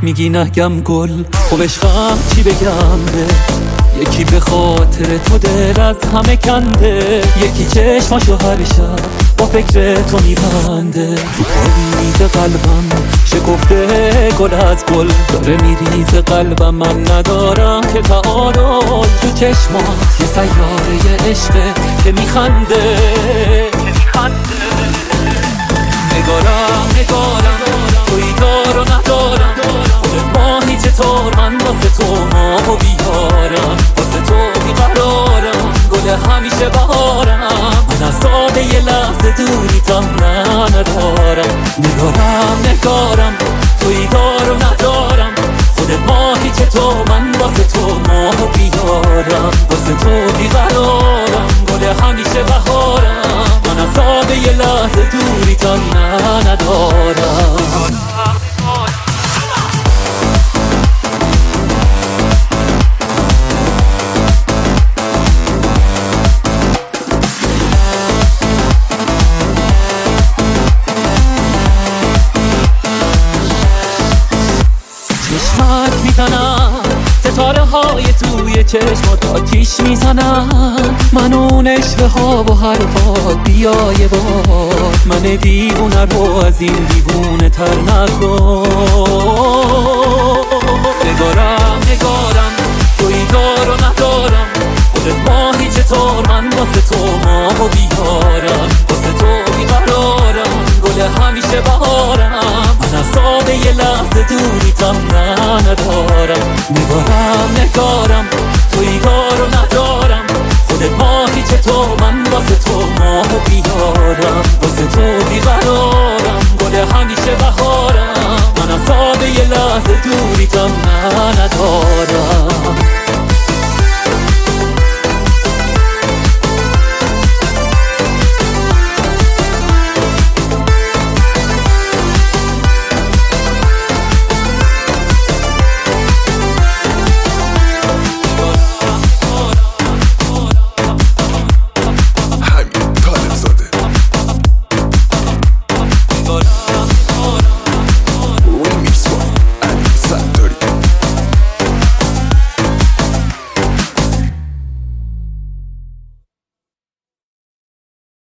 میگی نگم گل، خب عشقم چی بگم به یکی به خاطر تو دل از همه کنده، یکی چشماشو هر شب با فکر تو میبنده. تو پاییز قلبم شکفته گل از گل داره میریزه قلبم، من ندارم که تعادل. تو چشمات یه سیاره عشقه که میخنده، نگارم توی دار و ندارم، خودت ماهی چطور من واسه تو ماهو بیارم، واسه تو بیقرارم گل همیشه بهارم، من از ساده یه لحظه دوری تم ندارم. نگارم توی دار و ندارم، خودت ماهی چطور من واسه تو ماهو بیارم، واسه تو بیقرارم گل همیشه بهارم، من از ساده یه لحظه دوری تم ندارم. چشمت میزنم ستاره های توی چشمات آتیش میزنم، من اون عشق ها و حرفات بیا یه بار، من دیوونه رو از این دیوونه تر نکن. نگارم توی دار و ندارم، خودت ماهی چطور من واسه تو ماهو بیارم، واسه تو بیقرارم گل همیشه بهارم، من از ساده یه لحظه دوری تم ندارم. نگارم توی دار و ندارم، خودت ماهی چطور من واسه تو ماهو بیارم، واسه تو بیقرارم